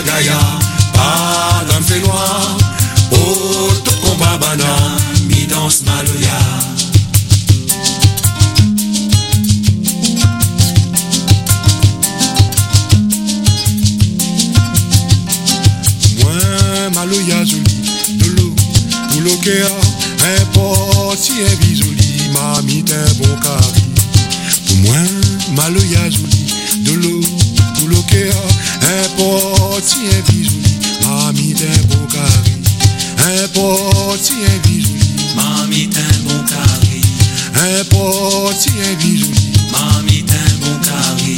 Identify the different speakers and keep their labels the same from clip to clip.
Speaker 1: Gaya, pas d'un fait noir. Oh, tout combat banane, mi danse Maloya. Moi, Maloya joli, de l'eau, pour l'okea, importe si un bisoli, mamie t'es bon cari. Pour moi, Maloya joli, de l'eau, pour l'okea, importe si un bisoli, mamie t'es bon cari. Importe si un bisoli, mamie t'es bon cari. Importe si un bisoli, mamie t'es bon cari.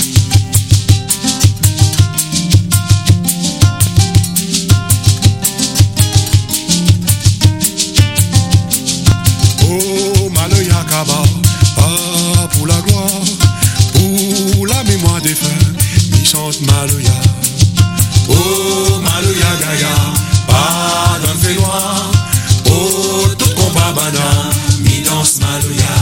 Speaker 1: Oh, Maloya Kaba, pas pour la gloire, pour la mémoire des frères, mi chante Maloya. Oh, Maloya Gaya, pas d'un fait noir. Oh, tout combat banane, mi danse Maloya.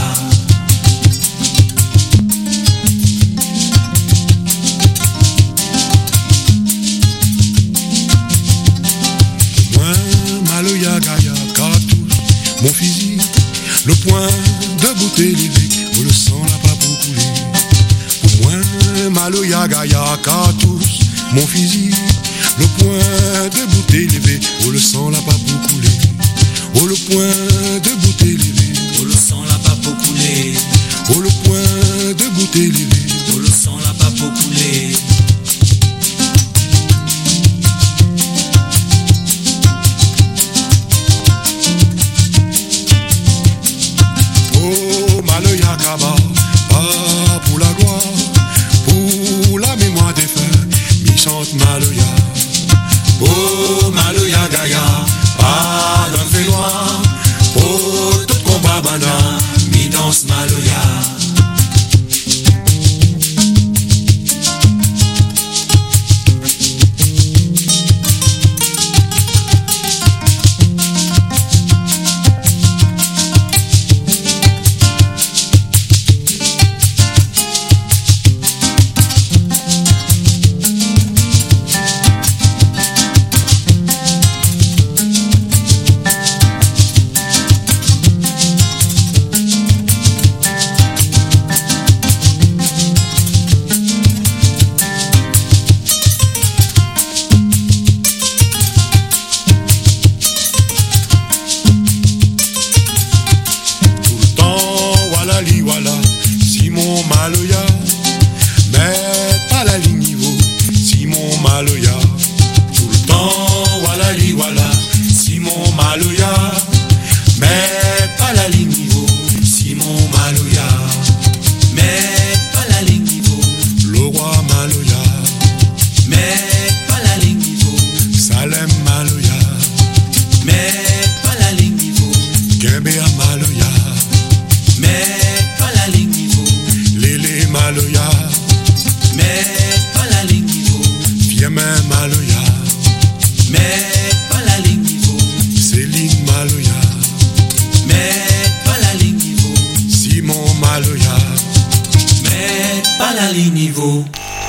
Speaker 1: Moi, Maloya Gaya, cartouche, mon fusil, le point de bouteille élevé, où le sang n'a pas pour couler. Pour moi, Maloya Gaya, cartouche, mon fusil, le point de bouteille élevé, où le sang n'a pas pour couler. Oh, le point de bouteille élevé, où le sang n'a pas pour couler. Oh, le point de bouteille élevé, où le sang n'a pas pour couler. Oh, Maloya Kaba, pas pour la gloire, pour la mémoire des frères, mi chante Maloya. Oh, Maloya Gaya, pas d'un fait noir. Oh, tout combat banane, mi danse Maloya. Maloya, mais pas la ligne niveau, Simon Maloya. Tout le temps, voilà li voilà, Simon Maloya, mais pas la ligne niveau, Simon Maloya, mais pas la ligne niveau. Le roi Maloya, mais pas la ligne niveau. Salem Maloya, mais pas la ligne niveau. Kembea Maloya, mais pas la ligne niveau. Lélé Maloya, mais pas la ligne niveau. Fiamin Maloya, mais pas la ligne niveau. Céline Maloya, mais pas la ligne niveau. Simon Maloya, mais pas la ligne niveau.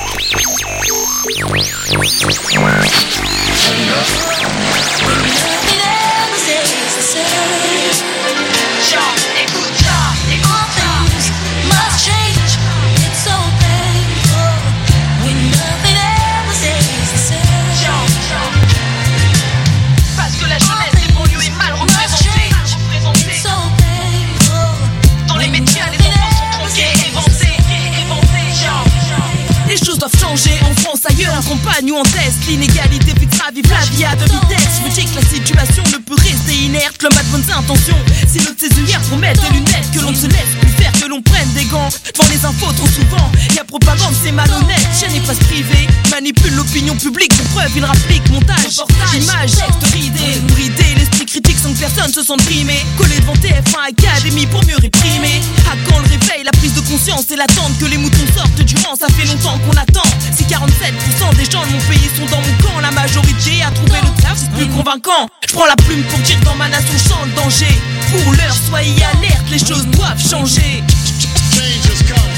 Speaker 2: En France, ailleurs, en campagne ou en test, l'inégalité fixera vive la vie à deux vitesses. Je me dis que la situation ne peut rester inerte. L'homme a de bonnes intentions, c'est notre saisonnière pour mettre des lunettes. Que l'on ne se laisse plus faire, que l'on prenne des gants. Devant les infos trop souvent, y a propagande, c'est malhonnête. Chaîne et presse privée manipule l'opinion publique. Pour preuve, il rapplique montage, image, texte ridé. Bridé, l'esprit critique sans que personne se sente primé. Collé devant TF1 Académie pour mieux réprimer. À quand le réveil, la prise de conscience et l'attente que les moutons sortent durant, ça fait longtemps qu'on attend. Si 47% des gens de mon pays sont dans mon camp, la majorité a trouvé le taf plus convaincant. Je prends la plume pour dire dans ma nation chante danger. Pour l'heure, soyez alerte, les choses doivent changer.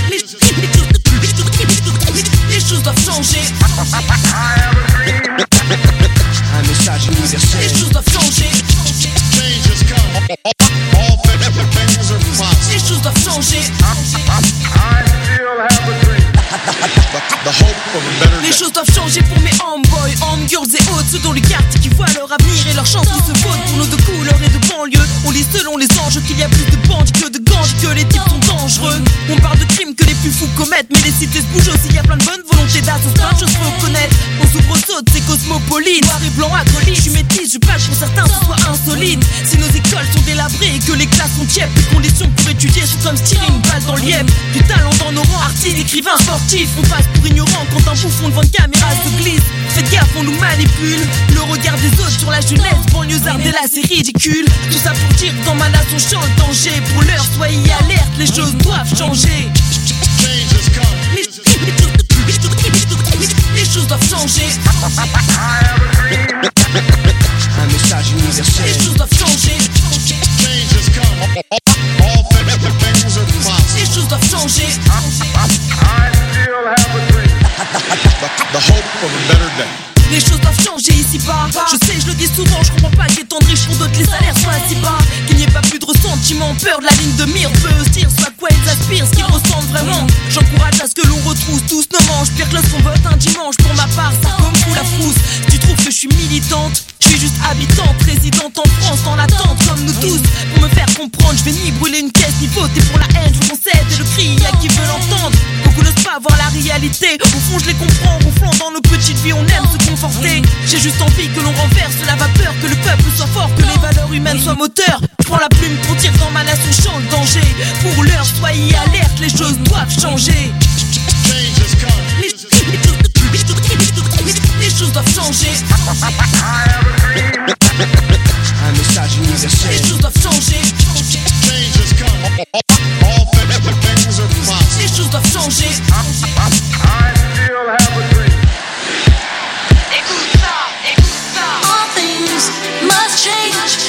Speaker 2: Les choses doivent changer. doivent changer pour mes homeboys, homegirls et autres, ceux dont les quartiers qui voient leur avenir et leur chance qui se votent pour nos deux couleurs et de banlieue. On lit selon les enjeux qu'il y a plus de bandits que de ganges, que les types sont dangereux. On parle de crimes que les plus fous commettent, mais les cités se bougent aussi, y a plein de bonnes volontés d'assaut, plein de choses faut reconnaître. On s'ouvre aux autres, c'est cosmopolite, noir et blanc acolyte. Je suis métisse, je passe pour certains, ce soit insolite. Si nos écoles sont délabrées et que les classes sont tièdes, les conditions pour étudier sont comme se tirer une balle dans le lièvre. Du talent dans nos rangs, artistes, écrivains, sportifs. On passe pour ignorants quand un bouffon devant une caméra se glisse. Faites gaffe, on nous manipule. Le regard des autres sur la jeunesse, banlieusarde et là c'est ridicule. Tout ça pour dire que dans ma nation chante le danger. Pour l'heure, soyez alerte, les choses doivent changer. Les choses doivent changer.
Speaker 3: Un message universel.
Speaker 2: Les choses doivent changer. Les choses doivent changer.
Speaker 1: The hope of a better day.
Speaker 2: Les choses doivent changer ici-bas. Je sais, je le dis souvent, je comprends pas qu'étant riche pour d'autres les salaires soient si bas. Qu'il n'y ait pas plus de ressentiment, peur de la ligne de mire. Peu se dire soit quoi ils aspirent, ce qu'ils ressentent vraiment. J'encourage à ce que l'on retrouve tous nos manches. Pire que lorsqu'on vote un dimanche, pour ma part, ça comme pour la frousse. Tu trouves que je suis militante? Je suis juste habitante, résidente en France, dans l'attente comme nous tous. Pour me faire comprendre, je vais ni brûler une caisse, ni voter pour la haine. Je concède et le cri à qui veut l'entendre. Beaucoup n'osent pas voir la réalité. Au fond, je les comprends, ronflant dans nos petites vies, on aime se conforter. J'ai juste envie que l'on renverse la vapeur, que le peuple soit fort, que les valeurs humaines soient moteurs. Je prends la plume pour dire dans ma nation chante le danger. Pour l'heure, soyez alerte, les choses doivent changer. Les choses doivent changer.
Speaker 3: Un message universel.
Speaker 2: Les choses doivent changer. Les choses doivent changer. Écoute ça.
Speaker 4: All things must change.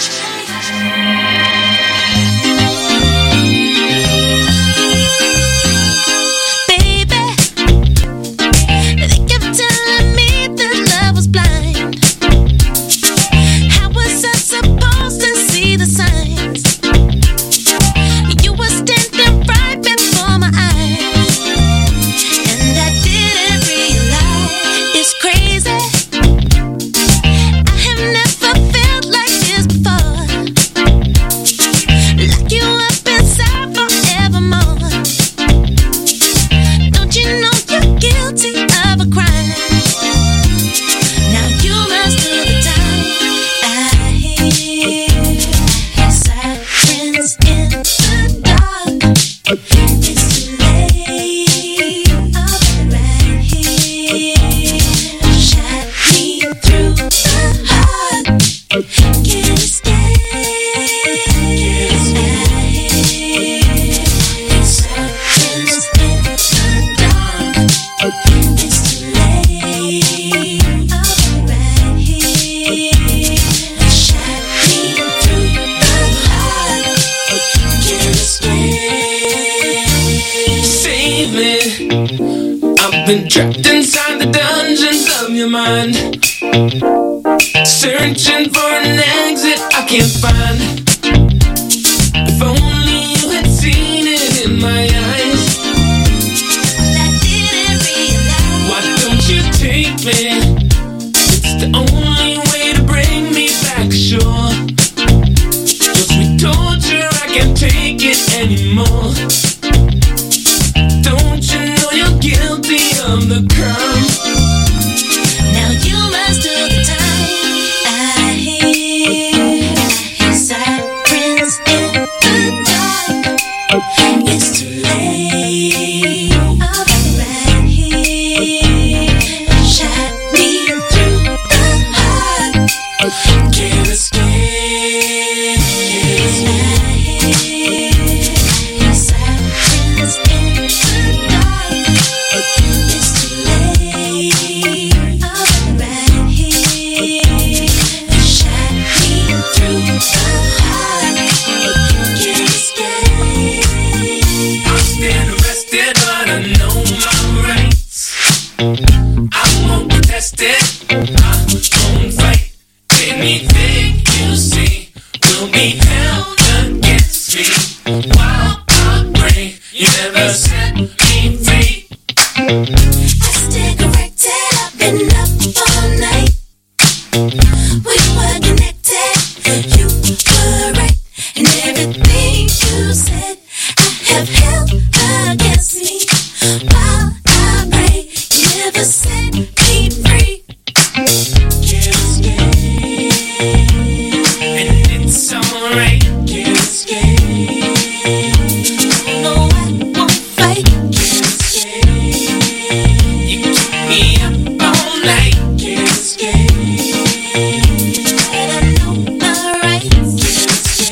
Speaker 5: Been trapped inside the dungeons of your mind, searching for an exit I can't find. If only you had seen it in my eyes.
Speaker 4: I didn't realize.
Speaker 5: Why don't you take me? It's the only way to bring me back ashore. Your sweet torture, I can't take it anymore. Don't you know you're guilty of the crime?
Speaker 4: Now you must do the time. I hear sirens in the dark. It's too late. I'll be right here. Shot me through the heart. Can't escape. I stick right there. We were connected, you were right, and everything you said I have held against me. While I pray, you never set me free.
Speaker 5: Yes, and it's alright. Yes,
Speaker 4: No, I won't fight.
Speaker 5: yes, you keep me up all night. Yes,
Speaker 4: And I know my rights.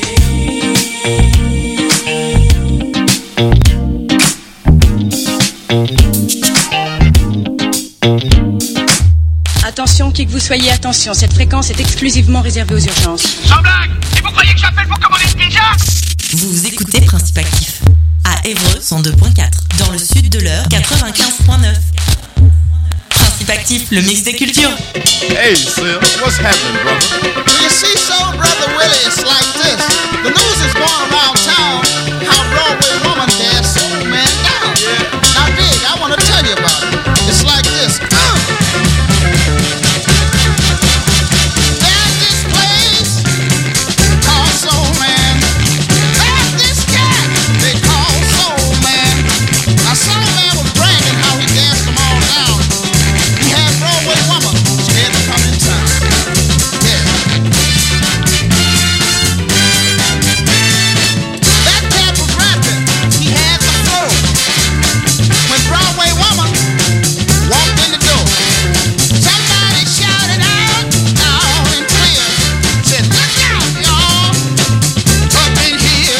Speaker 6: Attention, qui que vous soyez, attention, cette fréquence est exclusivement réservée aux urgences.
Speaker 7: Sans blague. Et vous croyez que j'appelle pour commander une pizza?
Speaker 8: Vous écoutez Principe Actif à Évreux 102.4, dans le sud de l'Eure 95.9. Principe Actif, le mix des cultures.
Speaker 9: Hey, Sil, what's happening, brother?
Speaker 10: Well, you see, so, Brother Willie, it's like this. The news is going around town how Broadway woman danced Soul Man down. Now, Big, I want to tell you about it. It's like this. There's this place called Soul Man. There's this cat they call Soul Man. Now, Soul Man was bragging how he danced them all down. He had Broadway woman scared to come in town. Yeah. That cat was rapping. He had the flow. When Broadway woman walked in the door, somebody shouted out loud and clear, said, "Look out, y'all, up in here."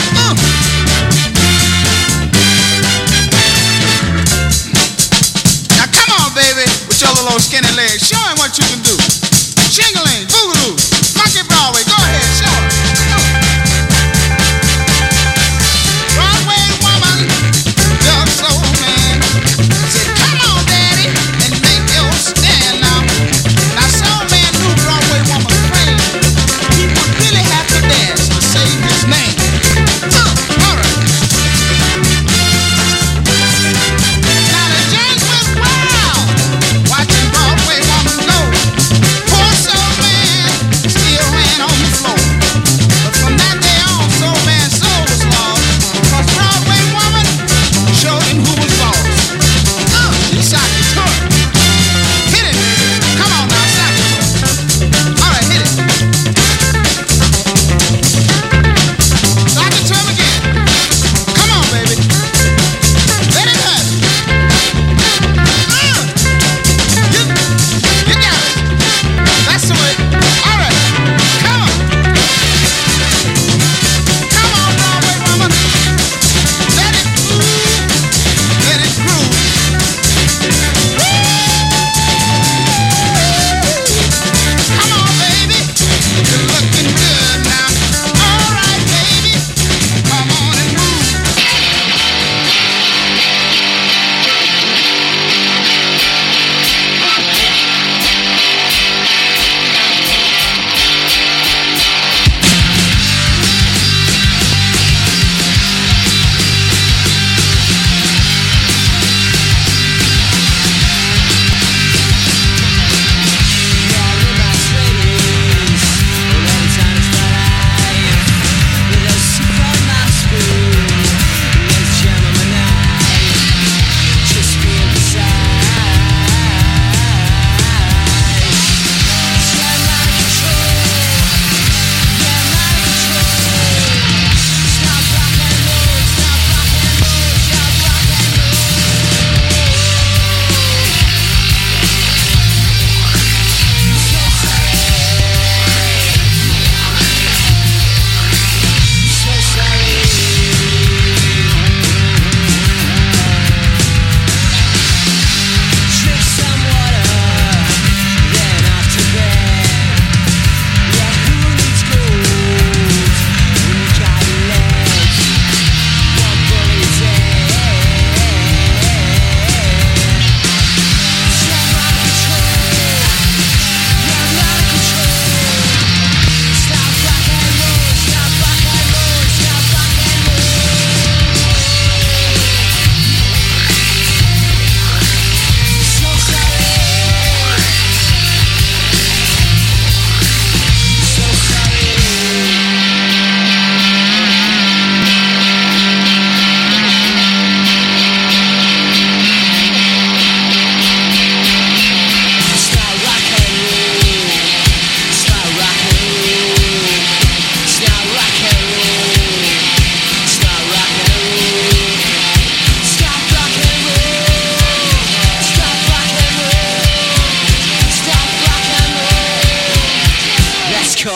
Speaker 10: Now come on, baby, with your little skinny legs. Show him what you can do. Jingling, boogaloo, funky Broadway. Go ahead, show him. Broadway woman, young soul man, said, "Come on, daddy, and make your stand now." Now, soul man knew Broadway woman prayed. He would really have to dance to save his name. All right. Now the James went wild, watching Broadway woman go.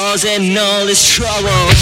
Speaker 11: causing all this trouble.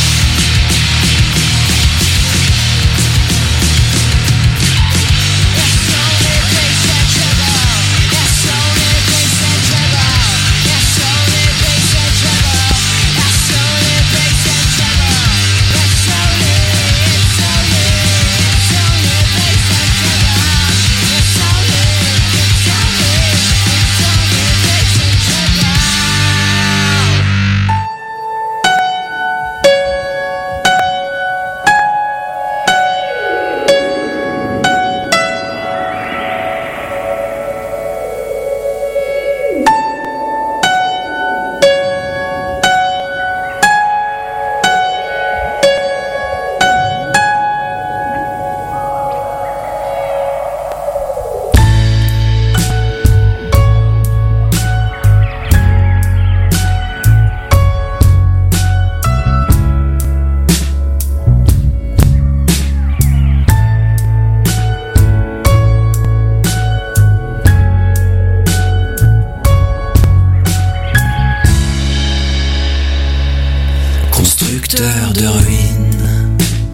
Speaker 12: Constructeur de ruines,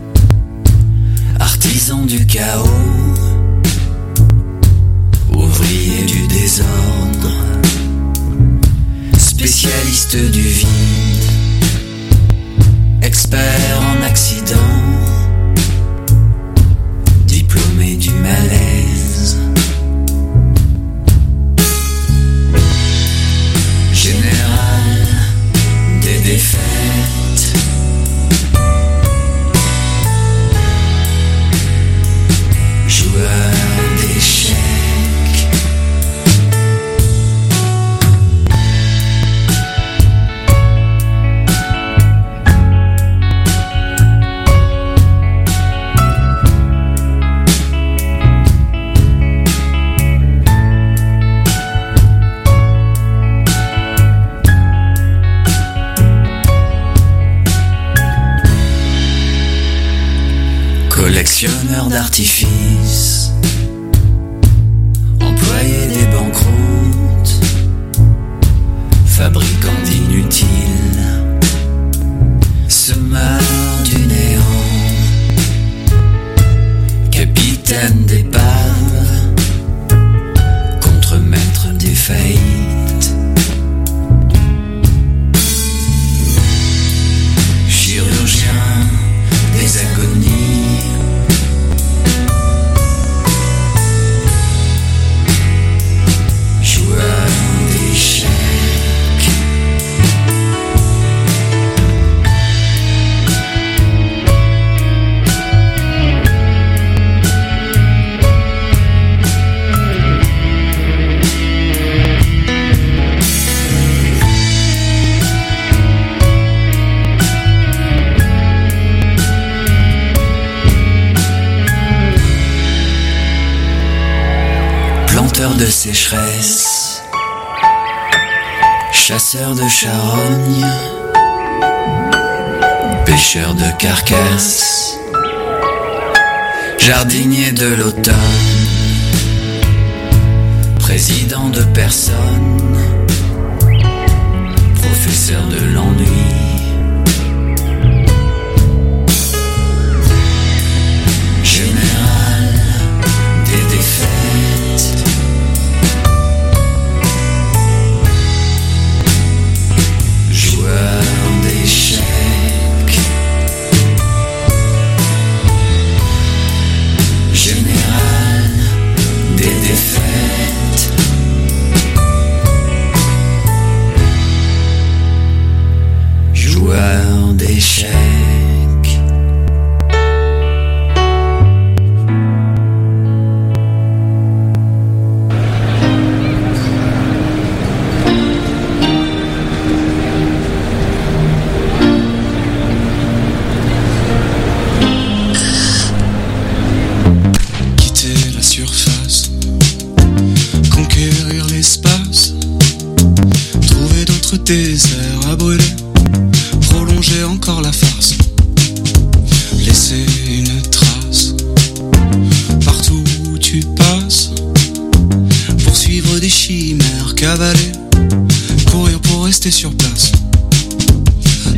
Speaker 12: artisan du chaos, ouvrier du désordre, spécialiste du vide, expert en accident, diplômé du malaise, général des défaites. Joueur d'échecs. Collectionneur d'artifices, employé des banqueroutes, fabricant d'inutiles, semeur du néant, capitaine d'épave, contremaître des faillites, chirurgien des agonies. Planteur de sécheresse, chasseur de charognes, pêcheur de carcasses, jardinier de l'automne, président de personne, professeur de l'ennui, général des défaites. D'échecs, général des défaites, joueur d'échecs.
Speaker 13: Désert à brûler, prolonger encore la farce, laisser une trace partout où tu passes, poursuivre des chimères, cavaler, courir pour rester sur place,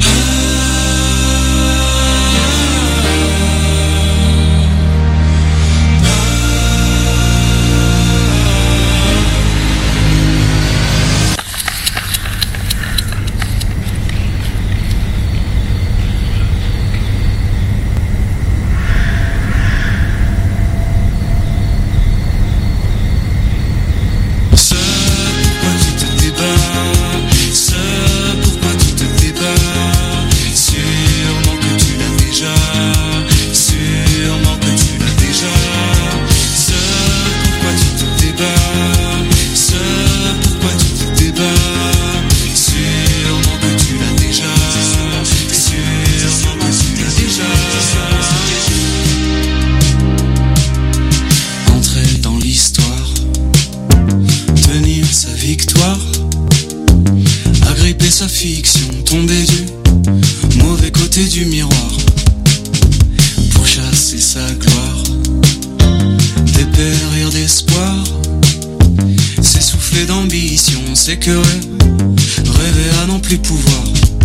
Speaker 13: sa fiction, tomber du mauvais côté du miroir pour chasser sa gloire, dépérir d'espoir, s'essouffler d'ambition, s'écœurer, rêver à n'en plus pouvoir.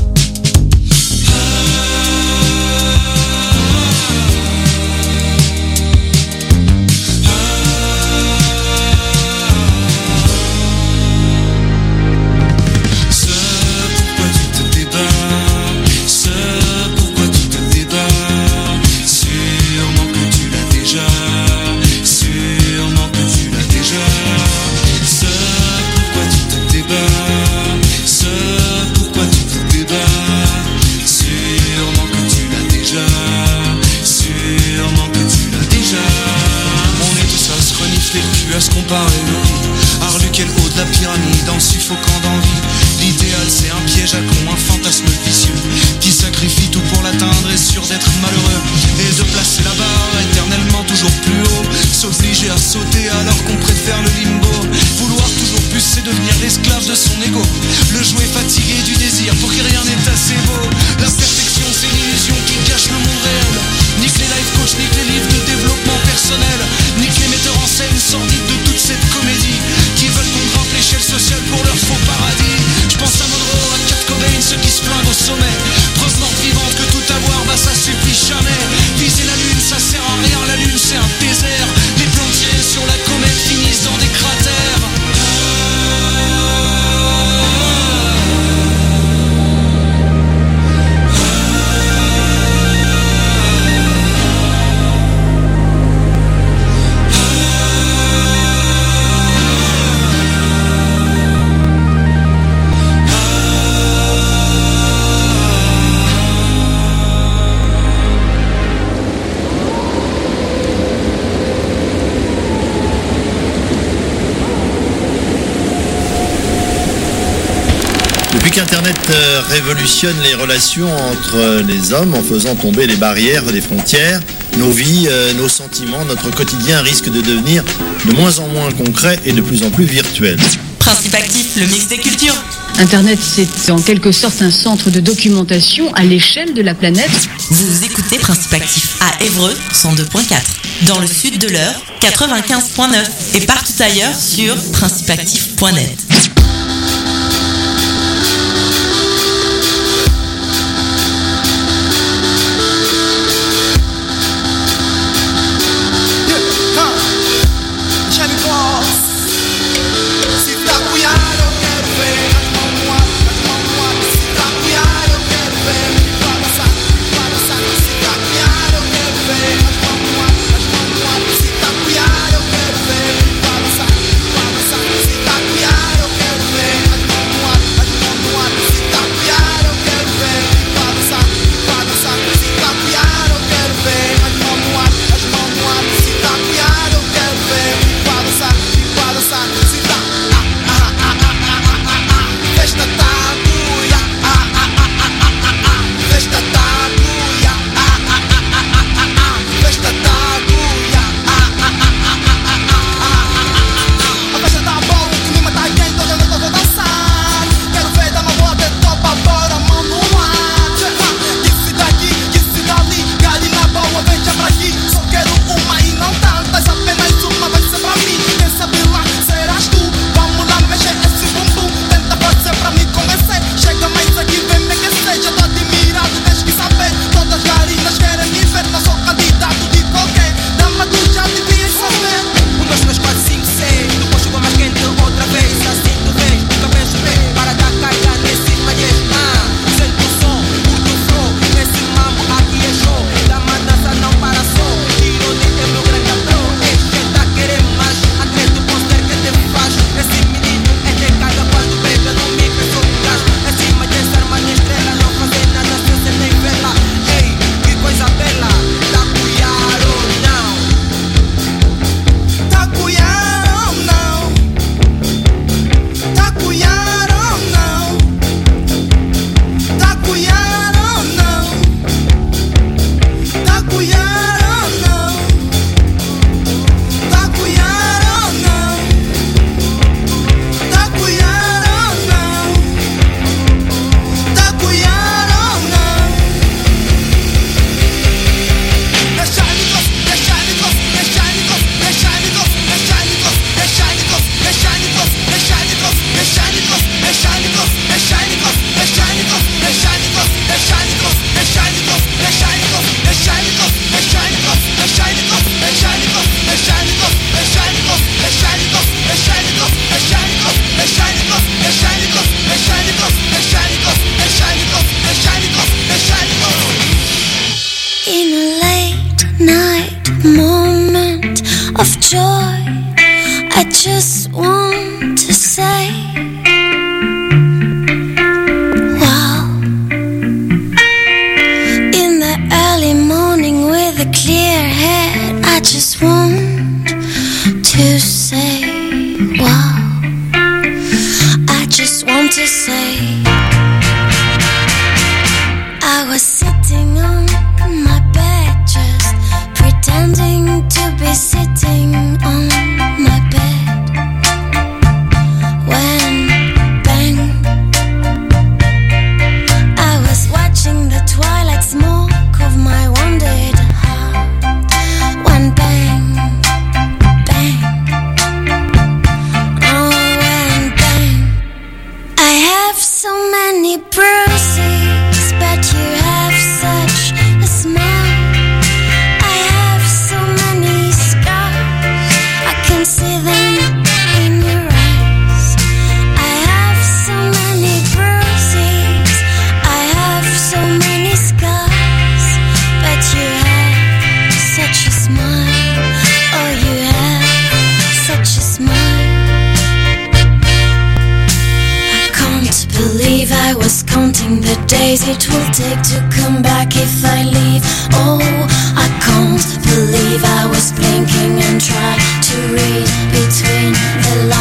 Speaker 13: À se comparer nos vies, Arluquel haut de la pyramide en suffocant d'envie. L'idéal c'est un piège à con, un fantasme vicieux qui sacrifie tout pour l'atteindre, est sûr d'être malheureux et de placer la barre éternellement toujours plus haut, s'obliger à sauter alors qu'on préfère le limbo. Vouloir toujours plus c'est devenir l'esclave de son ego, le jouet fatigué du désir pour qui rien n'est assez beau. La perfection c'est l'illusion qui cache le monde réel. Nique les life coach, nique les livres de développement personnel, nique les metteurs en scène sordides de toute cette comédie qui veulent qu'on grimpe l'échelle sociale pour leur faux paradis. Je pense à Monroe, à Kurt Cobain, ceux qui se flinguent au sommet. Preuve morte vivante que tout avoir, bah ça suffit jamais. Viser la lune, ça sert à rien, la lune c'est un désert. Les plantiers sur la comète finissent dans des cratères.
Speaker 14: Depuis qu'Internet révolutionne les relations entre les hommes en faisant tomber les barrières, les frontières, nos vies, nos sentiments, notre quotidien risque de devenir de moins en moins concret et de plus en plus virtuel.
Speaker 8: Principe actif, le mix des cultures.
Speaker 15: Internet, c'est en quelque sorte un centre de documentation à l'échelle de la planète.
Speaker 8: Vous écoutez Principe actif à Évreux 102.4, dans le sud de l'Eure 95.9 et partout ailleurs sur principeactif.net.
Speaker 10: Cuidado,
Speaker 4: just want to say, wow. In the early morning with a clear head, I just want to say, wow. I just want to say, I was sitting on my bed, just pretending to be sitting on my bed, when bang, I was watching the twilight smoke of my wounded heart, when bang, bang, oh when bang. I have so many bruises, but you have such a smile. I have so many scars, I can see them in your eyes. I have so many bruises, I have so many scars, but you have such a smile. Oh, you have such a smile. I can't believe I was counting the days it will take to come back if I leave. Oh, I can't believe I was blinking and trying to read between the lines.